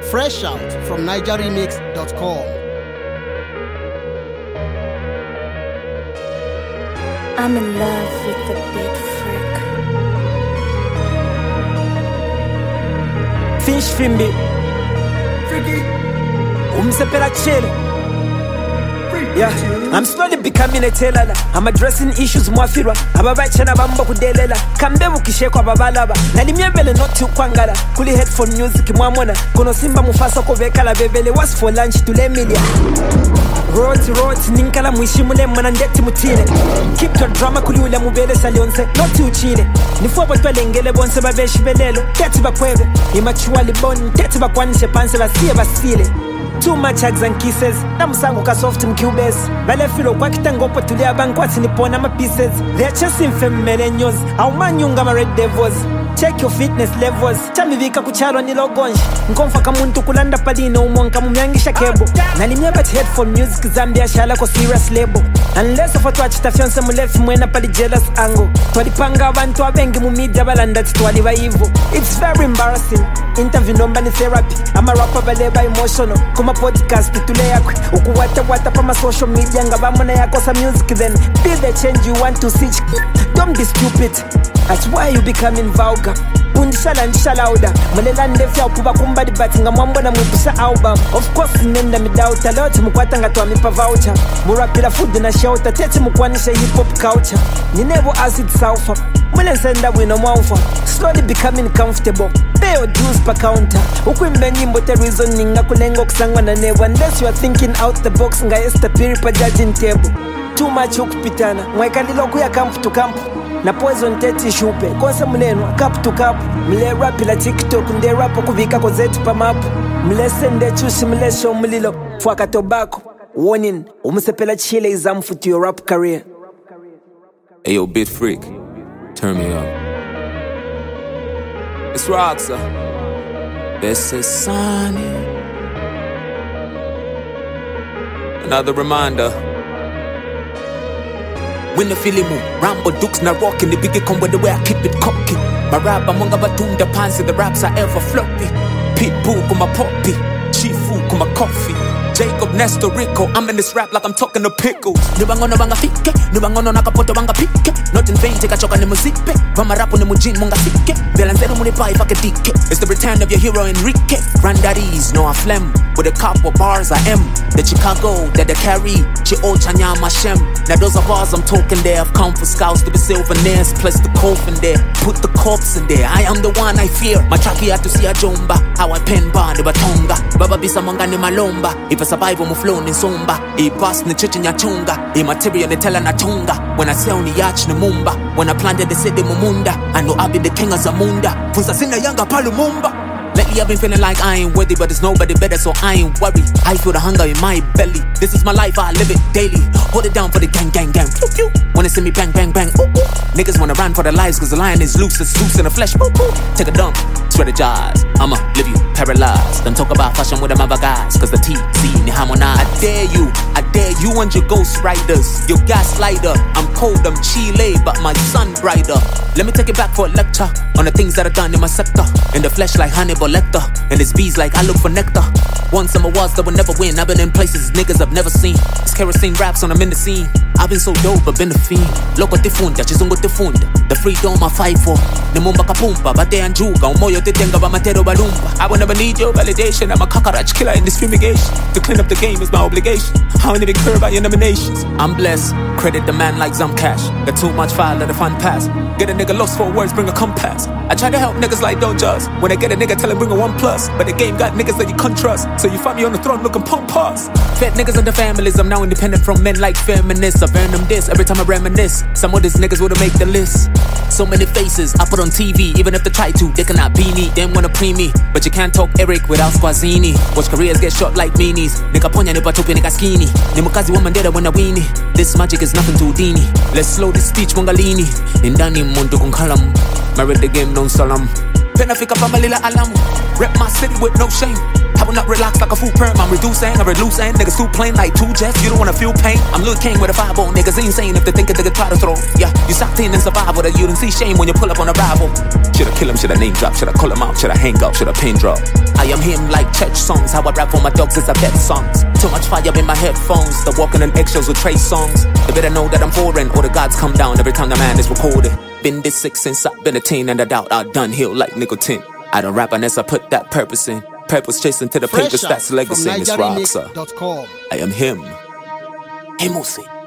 Fresh out from NigerRemix.com. I'm in love with the Beat Freak. Finch Fimbi Umsepela Chile. Yeah, I'm slowly becoming a teller. I'm addressing issues mwafirwa. Ababachana bambo kudelela. Kambebu kisheko babalaba. Nalimyembele not kwangala. Kuli headphone music mwamona. Kono simba mufasa kovekala bebele. What's for lunch to lemilia? Roti ninkala mwishimule mwanandeti mutine. Keep your drama kuli ule mubele salionse. Noti uchine. Nifuwa lengele bonse babeshi belelo. Teti bakwebe. Imachua liboni. Teti bakwanishe panse basiye basile. Too much hugs and kisses. Namusango ka soft mcubes. Bale filo kwa kitangopo tulia bankwati nipona ma pieces. They're chasing femme millennials. Au manyunga ma red devils. Check your fitness levels. Chamivika kuchalo ni logonji. Nkomfa kamuntu kulanda palino umonka mumyangisha kebo. Nalimia bat headphone music Zambia shala ko serious label. Unless of watu achitafionse mulefi mwena pali jealous angle. Twalipanga abantu abengi mumedia balanda titwaliwa hivo. It's very embarrassing. Interview nomba ni therapy. Ama rapper baleba emotional. Kuma podcast tule yakwe. Ukuwata pa ma social media ngabamona yakosa music then. Be the change you want to see. Don't be stupid. That's why you becoming vulgar. Undishala louder. Mulela ndefya ukuba kumbadi batinga mwambona mwipusa album. Of course nenda midauta. Loti mkwata nga tuamipa voucher. Murapila food na shelter. Teti mkwanisha hip hop culture. Ninevo acid sulfur. Mule senda wino mwaufa. Slowly becoming comfortable. Pay your dues per counter. Ukwimbe nyimbo te reasoning nga kulengo kusangwa na never. Unless you are thinking out the box nga esta piri pa judging table. Too much ukupitana. Mwaikandilo kuya camp to camp. Na poison teti shupe. Konse munenwa cup to cup. Mle rap la TikTok. Nde rap kuvika kozeti pa map. Mle sende chushi mle show mlilo. Fuaka tobacco. Warning. Umusepela Chile example to your rap career. Hey yo, Beat Freak. Turn me up. It's Roxa. This is Sonny. Another reminder. When the filimu, Rambo Dukes na rockin', the biggie come with the way I keep it cocky. My rap among the pants and the raps are ever floppy. Pitbull kuma poppy, Chifu kuma coffee. Jacob Nestor Rico, I'm in this rap like I'm talking to pickles. Nibangono banga fike, nibangono nakapoto banga pike. Not in vain, take a choka ni muzipe. Vama rapu ni mujin munga fike. Belancero munipa ifake dike. It's the return of your hero Enrique. Granddaddies, no I phlegm. With a couple bars I am. The Chicago that they carry. Chi Ochanya Mashem. Now those are bars I'm talking there. I've come for scouts to be souvenirs. Place the coffin there. Put the corpse in there. I am the one I fear. My traki had to see a jomba. How I pen bar the batonga. Baba bisa manga ni malomba. If I survive on my flow ni somba. I pass ni chichi nyachunga. I material ni tela na tunga. When I sell ni yach ni mumba. When I planted the city mumunda. I know I be the king of Zamunda. Funsa sina yanga palu mumba. Lately I've been feeling like I ain't worthy, but there's nobody better, so I ain't worried. I feel the hunger in my belly. This is my life, I live it daily. Hold it down for the gang, gang, gang. Pew, pew. Wanna see me bang, bang, bang. Ooh, ooh. Niggas wanna run for their lives, cause the lion is loose, it's loose in the flesh. Ooh, ooh. Take a dump, strategize. I'ma leave you paralyzed. Don't talk about fashion with them other guys, cause the TC ni harmonize. I dare you and your ghost riders. Your gaslighter, I'm cold, I'm Chile, but my sun brighter. Let me take it back for a lecture on the things that are done in my sector. In the flesh like Hannibal Lecter, and it's bees like I look for nectar. Won some awards that will never win. I've been in places niggas I've never seen. It's kerosene raps when I'm in the scene. I've been so dope, I've been a fiend. Loco tifunda, chizungo tifunda. The freedom I fight for. Nimumba kapumba, bate anjuga. Umoyo titenga ba matero balumba. I will never need your validation. I'm a cockroach killer in this fumigation. To clean up the game is my obligation. I don't even care about your nominations. I'm blessed. Credit the man like some cash. Got too much fire, let the fun pass. Get a nigga lost for words, bring a compass. I try to help niggas like don't just. When I get a nigga, tell him bring a 1+. But the game got niggas that you can't trust. So you find me on the throne looking pump pass. Fat niggas and the families, I'm now independent from men like feminists. I burn them this every time I reminisce. Some of these niggas would've make the list. So many faces I put on TV, even if they try to, they cannot be me. They wanna pre me, but you can't talk Eric without Squazzini. Watch careers get shot like meanies. Nigga ponya ni patupi nigga skinny. Ni mukazi woman deda when I weenie. This magic is nothing to Dini. Let's slow this speech Mongalini. Indani mundu kung kalam. Married the game non salam. Penafika pa malila alamu. Rep my city with no shame. will not relax like a fool perm. I'm reducing, I reduce and niggas too plain like 2 jets. You don't wanna feel pain. I'm Lil King with a 5-0. Niggas insane if they think they could try to throw. Yeah, you sucked in survival that you didn't see shame when you pull up on a rival. Shoulda kill him, shoulda name drop, shoulda call him out, shoulda hang up, shoulda pin drop. I am him like church songs. How I rap for my dogs is a pet songs. Too much fire in my headphones. The walking in eggshells with Trey songs. They better know that I'm foreign or the gods come down every time the man is recorded. Been this sick since I've been a teen, and I doubt I done heal like nicotine. I don't rap unless I put that purpose in. Purpose chasing to the papers, that's legacy. It's Rockstar. NigeriMix.com. I am him. Hey, Musi.